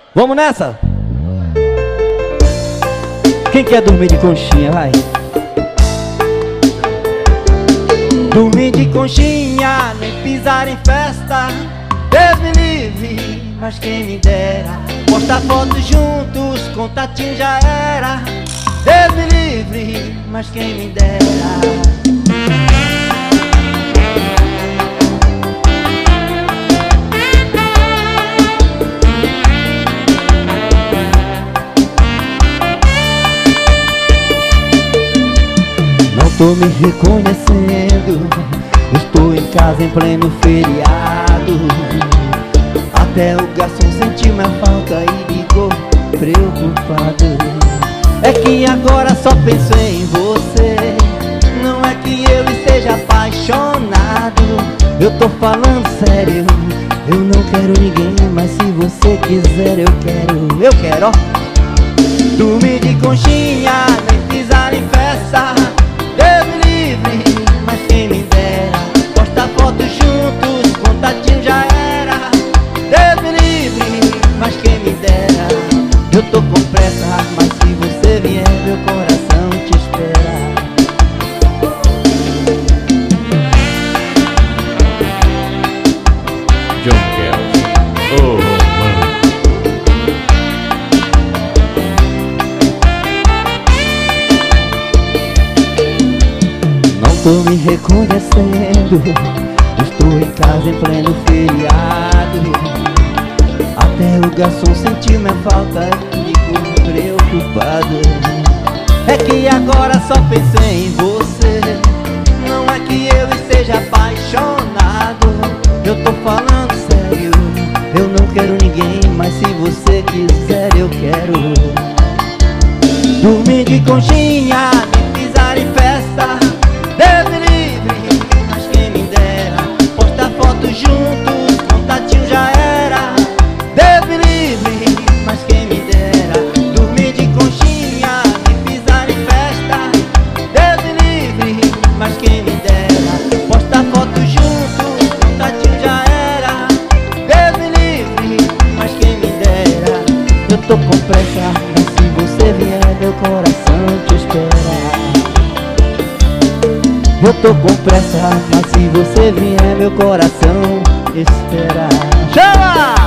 Vamos nessa? Quem quer dormir de conchinha, vai? Dormir de conchinha, nem pisar em festa, Deus me livre, mas quem me dera. Postar fotos juntos, contatinho já era, Deus me livre, mas quem me dera. Tô me reconhecendo, estou em casa em pleno feriado. Até o garçom sentiu minha falta e ligou preocupado. É que agora só penso em você, não é que eu esteja apaixonado. Eu tô falando sério, eu não quero ninguém, mas se você quiser eu quero, ó. Dormir de conchinha, nem pisar em festa, Deus me livre, mas quem me dera. Postar fotos juntos, contatinho já era, Deus me livre, mas quem me dera. Eu tô com pressa, mas se você vier, meu coração te espera. John Kelly, oh mano. Tô me reconhecendo, estou em casa em pleno feriado. Até o garçom sentiu minha falta e ficou preocupado. É que agora só penso em você, não é que eu esteja apaixonado. Eu tô falando sério, eu não quero ninguém, mas se você quiser eu quero. Dormir de conchinha, nem pisar em festa, Deus me livre, mas quem me dera. Postar fotos juntos, contatinho já era, Deus me livre, mas quem me dera. Dormir de conchinha, nem pisar em festa, Deus me livre, mas quem me dera. Postar fotos juntos, contatinho já era, Deus me livre, mas quem me dera. Eu tô com pressa, mas se você vier, meu coração te espera. Eu tô com pressa, mas se você vier, meu coração espera. Chama!